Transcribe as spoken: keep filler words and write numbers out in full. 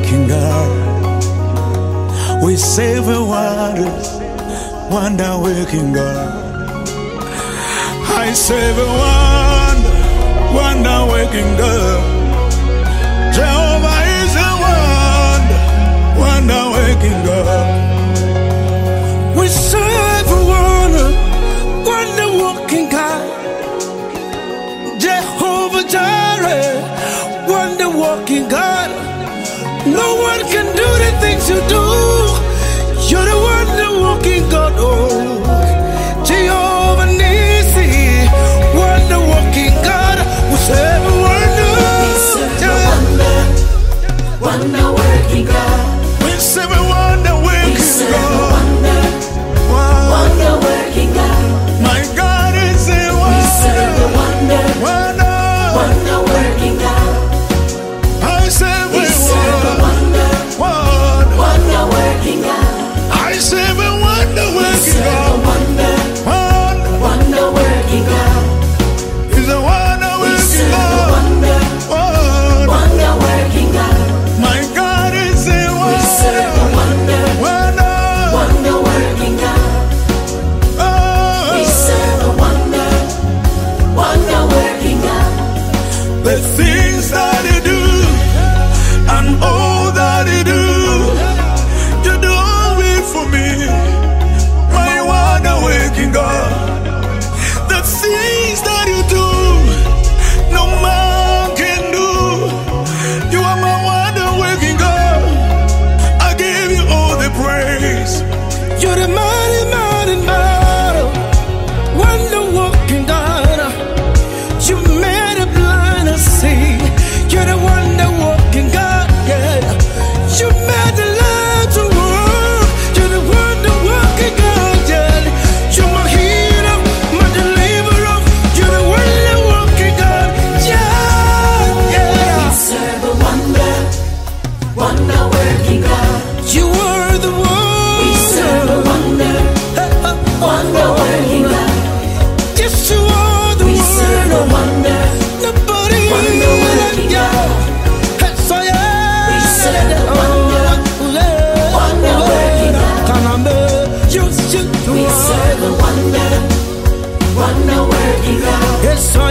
working God. We serve a wonder, wonder working God. I serve a wonder, wonder working God. Jehovah is a wonder, wonder working God. We serve a wonder, wonder working God. Jehovah Jireh, wonder working God. No one can do the things you do. You're the wonder working God. Oh, Jehovah Nissi, wonder working God. We serve a wonder, We serve a wonder, wonder working God. we serve a wonder We working serve a God. wonder, Wow. wonder working God. My God is a We serve a wonder, wonder, wonder. wonder working God. I serve We serve a a wonder, wonder, wonder working God. I serve a wonder We working serve a God. wonder, Wonder, wonder working God. is a wonder We working serve a God. wonder, Wonder, wonder working God. my God is a We serve a wonder, wonder, wonder. wonder working God. We Oh, serve a wonder, wonder working God. the things that you do and all that you do, you do it for me, my wonder working God. The things that you do, no man can do. You are my wonder working God. I give you all the praise. You're the mighty, mighty, mighty wonder working God. You made a blind to see. You're the wonder working God. Yeah, you made the light to work. You're the wonder working God. Yeah, you're my healer, my deliverer. You're the wonder working God. Yeah, We yeah. serve a wonder, wonder working God. You are the one. We serve a wonder, wonder working God. Yes, you are the We serve a one. wonder, Nobody wonder working like God. you. So yeah. We serve a wonder, wonder working God. We serve a wonder, wonder working God. Yes, so